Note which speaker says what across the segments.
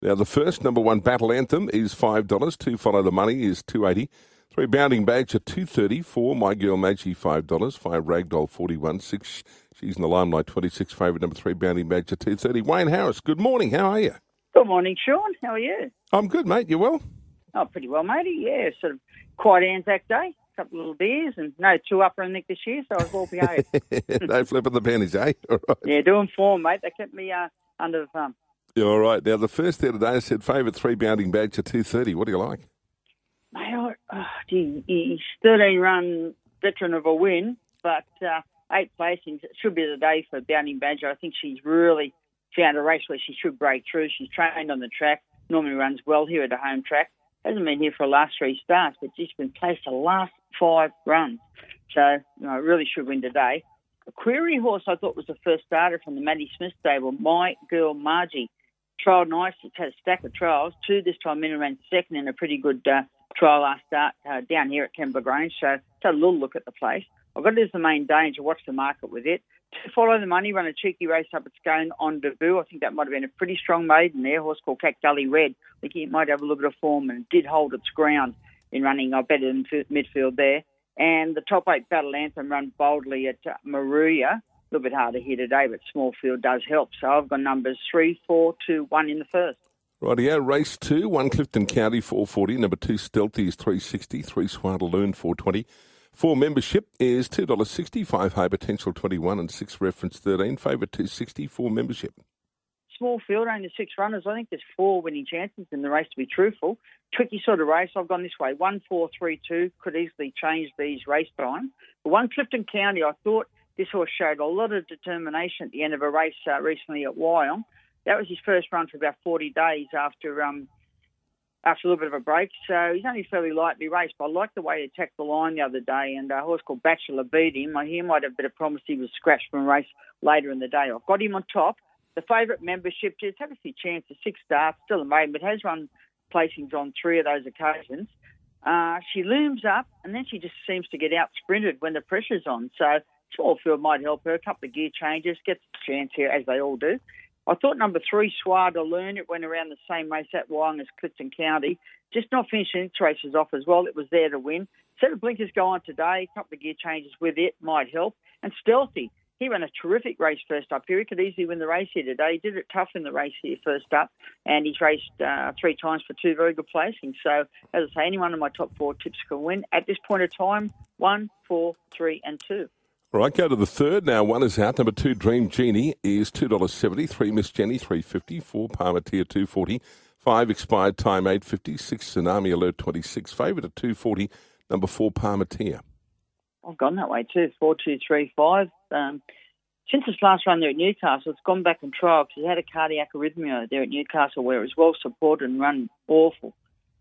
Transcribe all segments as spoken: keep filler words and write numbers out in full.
Speaker 1: Now, the first, number one, Battle Anthem is five dollars. Two, Follow the Money is two dollars eighty. Three, Bounding Badge at two dollars thirty. Four, My Girl Maggie, five dollars. Five, Ragdoll, forty-one. Six, She's in the Limelight, twenty-six. Favourite number three, Bounding Badge at two dollars thirty. Wayne Harris, good morning. How are you?
Speaker 2: Good morning, Sean. How are you?
Speaker 1: I'm good, mate. You well?
Speaker 2: Oh, pretty well, matey. Yeah, sort of quiet Anzac Day. A couple of little beers and no two upper in Nick this year, so I was well behaved.
Speaker 1: No flipping the pennies, eh? All right.
Speaker 2: Yeah, doing form, mate. They kept me uh, under the thumb.
Speaker 1: Yeah, all right. Now, the first there today said favourite three, Bounding Badge at two dollars thirty. What do you like?
Speaker 2: Mate, I, oh, gee, he's thirteen-run veteran of a win, but uh, eight placings. It should be the day for Bounding Badger. I think she's really found a race where she should break through. She's trained on the track, normally runs well here at the home track. Hasn't been here for the last three starts, but she's been placed the last five runs. So, you know, really should win today. A query horse I thought was the first starter from the Maddie Smith stable, My Girl Margie. Trialled nice. It's had a stack of trials. Two this time in and ran second in a pretty good uh, trial last start uh, down here at Kembla Grange. So, let's have a little look at the place. I've got it as the main danger. Watch the market with it. To Follow the Money, run a cheeky race up at Scone on debut. I think that might have been a pretty strong maiden there. A horse called Cat Gully Red. I think it might have a little bit of form and did hold its ground in running. I better than midfield there. And the top eight, Battle Anthem, run boldly at uh, Maruya. A little bit harder here today, but small field does help. So I've got numbers three, four, two, one in the first.
Speaker 1: Rightio, race two, one Clifton County, four forty. Number two, Stealthy is three sixty. Three, Swadaloon, four twenty. Four, Membership is two dollars sixty. Five, High Potential, twenty-one. And six, Reference, thirteen. Favourite, two sixty. Four, Membership.
Speaker 2: Small field, only six runners. I think there's four winning chances in the race, to be truthful. Tricky sort of race. I've gone this way. One, four, three, two. Could easily change these race times. The one, Clifton County, I thought this horse showed a lot of determination at the end of a race uh, recently at Wyong. That was his first run for about forty days after um, after a little bit of a break. So he's only fairly lightly raced, but I liked the way he attacked the line the other day, and a horse called Bachelor beat him. He might have a bit of promise he was scratched from a race later in the day. I've got him on top. The favourite, Membership, just had a few chances, six starts, still a maiden, but has run placings on three of those occasions. Uh, she looms up, and then she just seems to get out sprinted when the pressure's on. So small field might help her. A couple of gear changes, gets a chance here, as they all do. I thought number three, Swadaloon, it went around the same race at Wyong as Clifton County. Just not finishing its races off as well. It was there to win. Set of blinkers go on today. A couple of gear changes with it might help. And Stealthy, he ran a terrific race first up here. He could easily win the race here today. He did it tough in the race here first up, and he's raced uh, three times for two very good placings. So, as I say, any one of my top four tips can win. At this point of time, one, four, three, and two.
Speaker 1: All right, go to the third now. One is out. Number two, Dream Genie, is two dollars seventy. Three, Miss Jenny, three dollars fifty. Four, Palmetier, two dollars forty. Five, Expired Time, eight dollars fifty. Six, Tsunami Alert, twenty-six. Favourite at two dollars forty. Number four, Palmetier.
Speaker 2: I've gone that way too. Four, two, three, five. Um, since its last run there at Newcastle, it's gone back and trial because it had a cardiac arrhythmia there at Newcastle where it was well supported and run awful.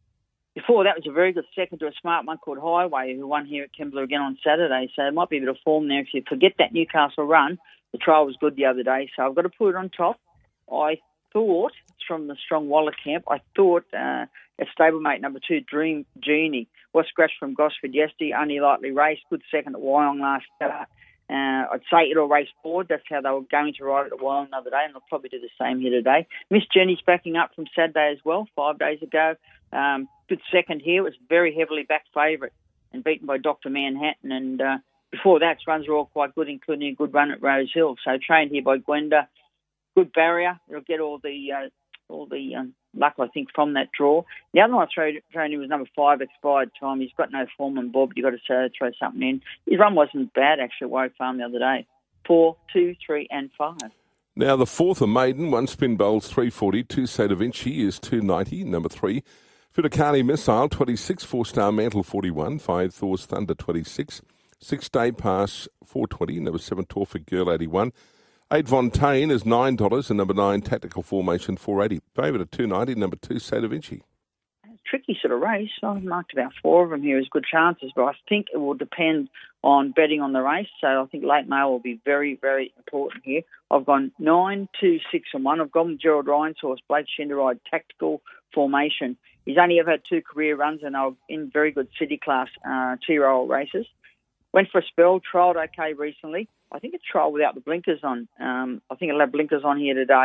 Speaker 2: Before that was a very good second to a smart one called Highway, who won here at Kembla again on Saturday. So it might be a bit of form there. If you forget that Newcastle run, the trial was good the other day. So I've got to put it on top. I thought, it's from the Strong Waller camp, I thought uh, a stablemate number two, Dream Genie, was scratched from Gosford yesterday, only lightly raced, good second at Wyong last start. Uh, I'd say it'll race forward. That's how they were going to ride it at Wyong the other day, and they'll probably do the same here today. Miss Jenny's backing up from Saturday as well, five days ago. Um, good second here. Was very heavily back favourite and beaten by Doctor Manhattan. And uh, before that, its runs were all quite good, including a good run at Rose Hill. So trained here by Gwenda. Good barrier. It'll get all the uh, all the um, luck, I think, from that draw. The other one I threw, thrown in was number five, Expired Time. He's got no form and bob. You've got to uh, throw something in. His run wasn't bad, actually, at Warwick Farm the other day. Four, two, three, and five.
Speaker 1: Now, the fourth, a maiden, one Spin Bowls, three forty. Two, Say Da Vinci is two ninety. Number three, Fittacani Missile, twenty-six. Four Star Mantle, forty-one. Five, Thor's Thunder, twenty-six. Six, Day Pass, four twenty. Number seven, Torfolk Girl, eighty-one. Eight, Fontaine is nine dollars. And number nine, Tactical Formation, four eighty. Favourite at two ninety. Number two, Say Da Vinci.
Speaker 2: Tricky sort of race. I've marked about four of them here as good chances, but I think it will depend on betting on the race. So I think late mail will be very, very important here. I've gone nine, two, six, and one. I've gone with Gerald Ryan's horse, Blake Shinderide, Tactical Formation. He's only ever had two career runs, and they're in very good city class uh, two-year-old races. Went for a spell, trialled okay recently. I think it's trialled without the blinkers on. Um, I think it'll have blinkers on here today.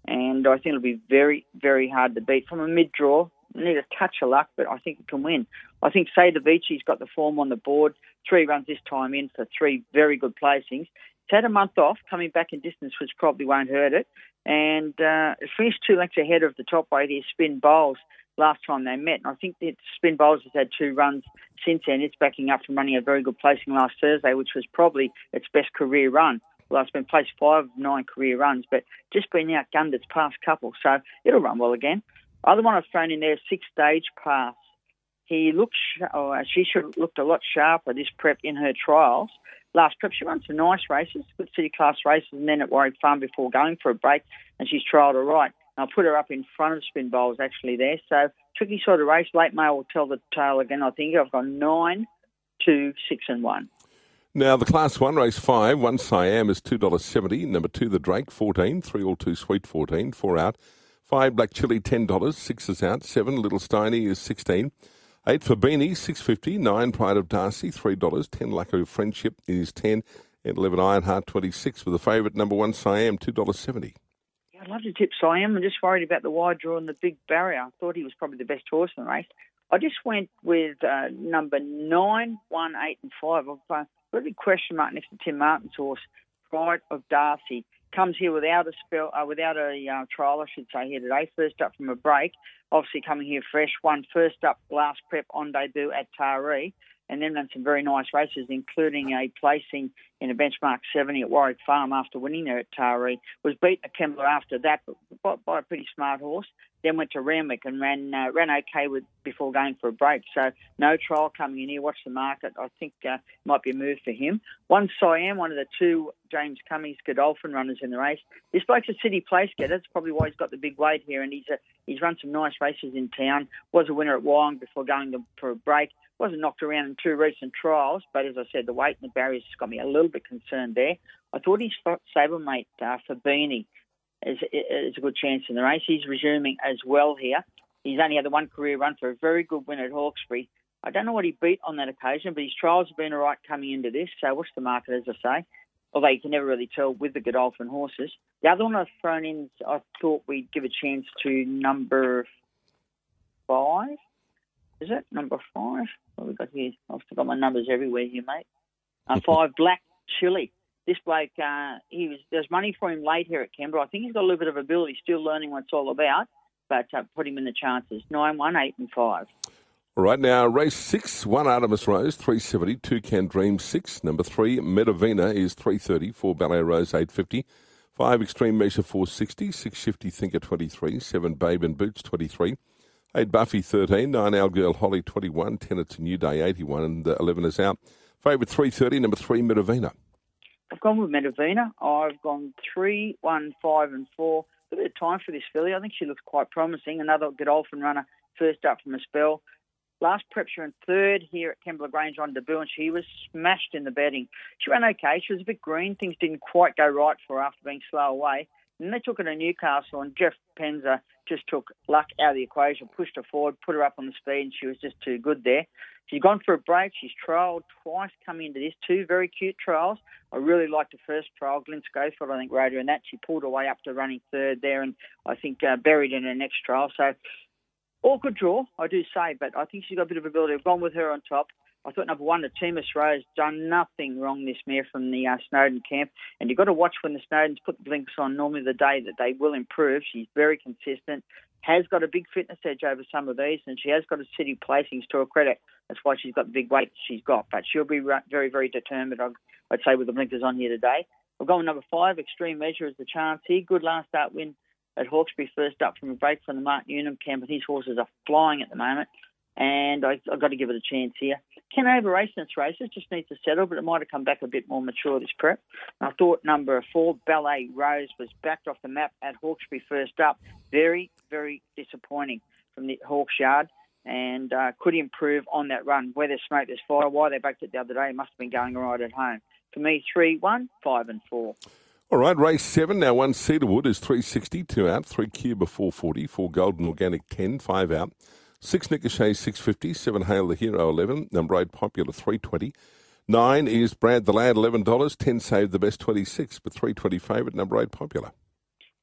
Speaker 2: and I think it'll be very, very hard to beat. From a mid-draw, need a touch of luck, but I think it can win. I think Say the Vinci's got the form on the board, three runs this time in for three very good placings. It's had a month off, coming back in distance, which probably won't hurt it, and uh, it finished two lengths ahead of the top weight here, Spin Bowls, last time they met. And I think that Spin Bowls has had two runs since then. It's backing up from running a very good placing last Thursday, which was probably its best career run. Well, it's been placed five of nine career runs, but just been outgunned its past couple, so it'll run well again. Other one I've thrown in there, Six Stage Pass. He looked, oh, she should have looked a lot sharper this prep in her trials. Last prep, she ran some nice races, good city class races, and then at Warwick Farm before going for a break, and she's trialled her right. I'll put her up in front of Spin Bowls actually there. So tricky sort of race. Late Mail will tell the tale again. I think I've got nine, two, six, and one.
Speaker 1: Now the Class One race five. One Siam is two dollars seventy. Number two the Drake fourteen. Three All Too Sweet fourteen. Four out. Five Black Chili ten dollars. Six is out. Seven Little Steiny is sixteen. Eight for Beanie six fifty. Nine Pride of Darcy three dollars. Ten Luck of Friendship is ten. And eleven Ironheart twenty six with the favourite number one Siam two dollars seventy.
Speaker 2: I'd love to tip Siam. I'm just worried about the wide draw and the big barrier. I thought he was probably the best horse in the race. I just went with uh, number nine, one, eight, and five. I've uh, got a big question mark next to Tim Martin's horse, Pride of Darcy. Comes here without a spell, uh, without a uh, trial, I should say, here today. First up from a break. Obviously coming here fresh. Won first up last prep on debut at Taree. And then done some very nice races, including a placing in a benchmark seventy at Warwick Farm after winning there at Taree. Was beaten at Kembla after that, but by, by a pretty smart horse. Then went to Randwick and ran uh, ran okay with before going for a break. So no trial coming in here. Watch the market. I think uh, might be a move for him. One Siam, one of the two James Cummings Godolphin runners in the race. This bloke's a city place getter. That's probably why he's got the big weight here. And he's a, he's run some nice races in town. Was a winner at Wyong before going to, for a break. Wasn't knocked around in two recent trials, but as I said, the weight and the barriers got me a little bit concerned there. I thought his stablemate uh, for Beanie is, is a good chance in the race. He's resuming as well here. He's only had the one career run for a very good win at Hawkesbury. I don't know what he beat on that occasion, but his trials have been all right coming into this. So what's the market, as I say? Although you can never really tell with the Godolphin horses. The other one I've thrown in, I thought we'd give a chance to number five. Is it number five? What have we got here? I've got my numbers everywhere here, mate. Uh, five, Black Chili. This bloke, uh, he was there's money for him late here at Canberra. I think he's got a little bit of ability, still learning what it's all about, but uh, put him in the chances. Nine, one, eight, and five.
Speaker 1: All right, now race six, one Artemis Rose, three seventy. Two Can Dream, six. Number three, Medavina is three thirty. Four Ballet Rose, eight fifty. Five Extreme Measure, four sixty. Six Shifty Thinker, twenty-three. Seven Babe and Boots, twenty-three. Eight Buffy, thirteen. Nine Our Girl Holly, twenty-one. Ten It's a New Day, eighty-one. And uh, eleven is out. Favourite three thirty. Number three, Medavina.
Speaker 2: I've gone with Medavina. I've gone three, one, five, and four. A bit of time for this filly. I think she looks quite promising. Another Godolphin runner, first up from a spell. Last prep, she ran third here at Kembla Grange on debut, and she was smashed in the betting. She ran okay. She was a bit green. Things didn't quite go right for her after being slow away. And they took her to Newcastle, and Jeff Penza just took luck out of the equation, pushed her forward, put her up on the speed, and she was just too good there. She's gone for a break. She's trialled twice coming into this. Two very cute trials. I really liked the first trial. Glenn Schofield, I think, rode her in that. She pulled her way up to running third there, and I think uh, buried in her next trial. So all good draw, I do say, but I think she's got a bit of ability. I've gone with her on top. I thought number one, the Timus Rose, done nothing wrong this mare from the uh, Snowden camp. And you've got to watch when the Snowdens put the blinkers on, normally the day that they will improve. She's very consistent, has got a big fitness edge over some of these, and she has got a city placings to her credit. That's why she's got the big weight she's got. But she'll be very, very determined, I'd say, with the blinkers on here today. I've gone with number five, Extreme Measure as the chance here. Good last start win at Hawkesbury, first up from a break from the Martin Unum camp, and his horses are flying at the moment. And I, I've got to give it a chance here. Can over race in its races, just needs to settle, but it might have come back a bit more mature this prep. I thought number four, Ballet Rose, was backed off the map at Hawkesbury first up. Very, very disappointing from the Hawks Yard, and uh, could improve on that run. Where there's smoke, there's fire. Why they backed it the other day, must have been going all right at home. For me, three, one, five, and four.
Speaker 1: All right, race seven. Now one Cedarwood is three sixty, two out. Three Cuba, four forty. Four Golden Organic, ten, five out. Six Ricochet, six fifty. Seven Hail the Hero, eleven. Number eight Popular, three twenty. Nine is Brad the Lad, eleven dollars. Ten Save the Best, twenty-six. But three twenty favourite, number eight Popular.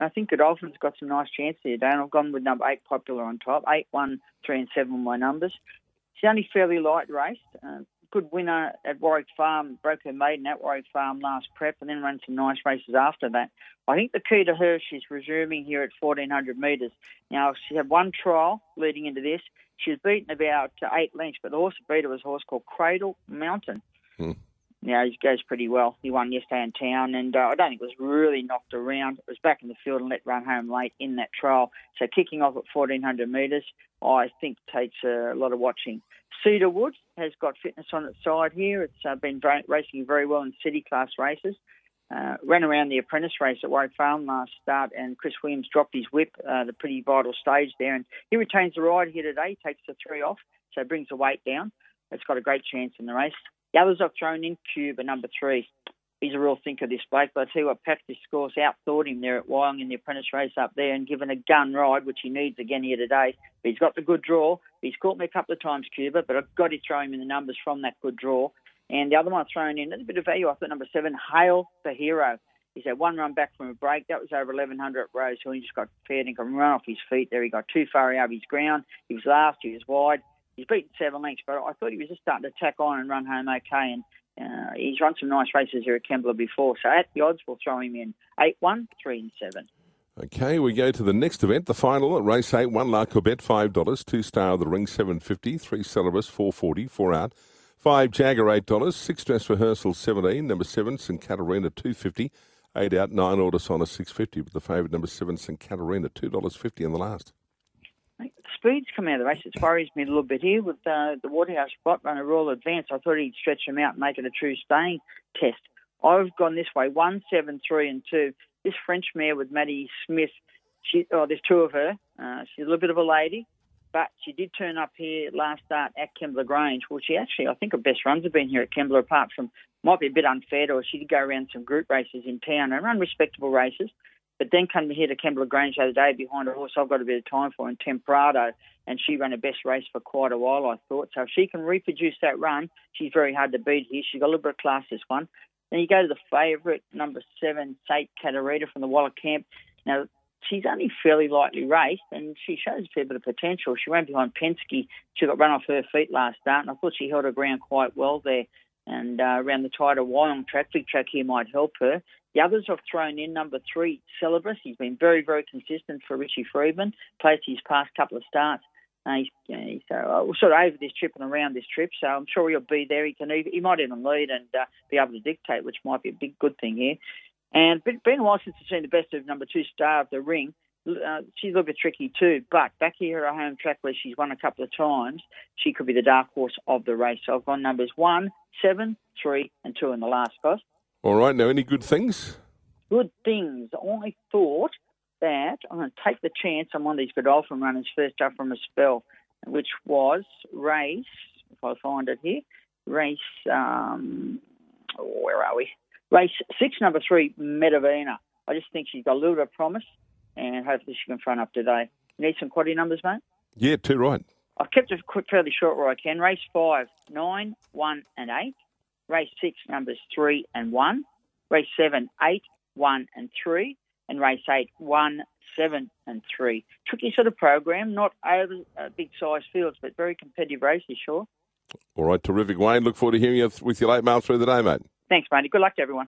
Speaker 2: I think Godolphin's got some nice chances here, Dan. I've gone with number eight, Popular on top. Eight, one, three, and seven were my numbers. She's only fairly light raced. Uh, good winner at Warwick Farm, broke her maiden at Warwick Farm last prep, and then ran some nice races after that. I think the key to her, she's resuming here at fourteen hundred metres. Now, she had one trial leading into this. She was beaten about eight lengths, but the horse that beat her was a horse called Cradle Mountain.
Speaker 1: Hmm.
Speaker 2: Yeah, he goes pretty well. He won yesterday in town, and uh, I don't think it was really knocked around. It was back in the field and let run home late in that trial. So kicking off at fourteen hundred metres, I think takes uh, a lot of watching. Cedarwood has got fitness on its side here. It's uh, been very, racing very well in city class races. Uh, ran around the apprentice race at Warwick Farm last start, and Chris Williams dropped his whip at a pretty vital stage there. And he retains the ride here today, takes the three off, so brings the weight down. It's got a great chance in the race. The others I've thrown in, Cuba, number three. He's a real thinker, this bloke, but I tell you what, Patrick Scores outthought him there at Wyong in the apprentice race up there and given a gun ride, which he needs again here today. But he's got the good draw. He's caught me a couple of times, Cuba, but I've got to throw him in the numbers from that good draw. And the other one I've thrown in, a bit of value, I thought number seven, Hail the Hero. He's had one run back from a break. That was over eleven hundred at Rose Hill. He just got fair and can run off his feet there. He got too far out of his ground. He was last, he was wide. He's beaten seven lengths, but I thought he was just starting to tack on and run home okay. And uh, he's run some nice races here at Kembla before. So at the odds, we'll throw him in eight, one, three, and seven.
Speaker 1: Okay, we go to the next event, the final at race eight, one La Corbett, five dollars, two Star of the Ring, seven fifty, three Celebus, four forty, four out, five Jagger, eight dollars, six Dress Rehearsal, seventeen, number seven St Katarina, two fifty, eight out, nine Order Sonner, six fifty, with the favourite number seven St Katarina, two dollars fifty in the last.
Speaker 2: The speed's come out of the race. It worries me a little bit here with uh, the Waterhouse spot runner Royal Advance. I thought he'd stretch him out and make it a true staying test. I've gone this way, one, seven, three, and two. This French mare with Maddie Smith, she, oh, there's two of her. Uh, she's a little bit of a lady, but she did turn up here last start at Kembla Grange. Well, she actually, I think her best runs have been here at Kembla, apart from, might be a bit unfair to her. She did go around some group races in town and run respectable races, but then come here to Kembla Grange the other day behind a horse I've got a bit of time for in Temperado, and she ran her best race for quite a while, I thought. So if she can reproduce that run, she's very hard to beat here. She's got a little bit of class, this one. Then you go to the favourite, number seven, Saint Catarina from the Waller Camp. Now, she's only fairly lightly raced, and she shows a fair bit of potential. She ran behind Penske. She got run off her feet last start, and I thought she held her ground quite well there. And uh, around the tighter Wyong track, big track here might help her. The others I've thrown in, number three, Celebus. He's been very, very consistent for Richie Friedman. Placed his past couple of starts. Uh, he's, he's uh, sort of over this trip and around this trip, so I'm sure he'll be there. He can, he might even lead and uh, be able to dictate, which might be a big good thing here. And it's been a while since I've seen the best of number two, Star of the Ring. Uh, she's a little bit tricky too, but back here at her home track where she's won a couple of times, she could be the dark horse of the race. So I've gone numbers one, seven, three, and two in the last, guys.
Speaker 1: All right, now any good things?
Speaker 2: Good things. I thought that I'm going to take the chance on one of these Godolphin runners first up from a spell, which was race, if I find it here, race, um, where are we? Race six, number three, Medavina. I just think she's got a little bit of promise, and hopefully she can front up today. You need some quality numbers, mate?
Speaker 1: Yeah, two right.
Speaker 2: I've kept it quick, fairly short where I can. Race five, nine, one, and eight. Race six, numbers three and one. Race seven, eight, one, and three. And race eight, one, seven, and three. Tricky sort of program, not over uh, big size fields, but very competitive races, sure.
Speaker 1: All right, terrific, Wayne. Look forward to hearing you with your late mail through the day, mate.
Speaker 2: Thanks, matey. Good luck to everyone.